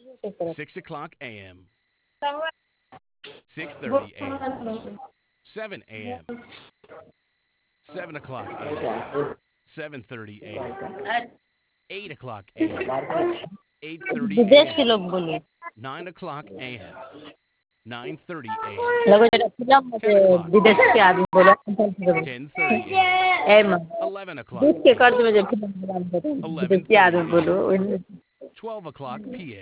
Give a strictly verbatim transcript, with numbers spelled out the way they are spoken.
six o'clock a m, six thirty a m, seven a m, seven o'clock a m, seven thirty a m, eight o'clock a m, eight thirty विदेश के a m, लोग बोलिए nine o'clock a m, nine thirty a m, लोग जरा film ten में o'clock विदेश a के m, आदमी बोले ten thirty a m, ए मां eleven o'clock दूध के a m, कर्ज में जो फिल्म बना विदेश eleven के thirty आदमी a m, बोलो twelve o'clock p m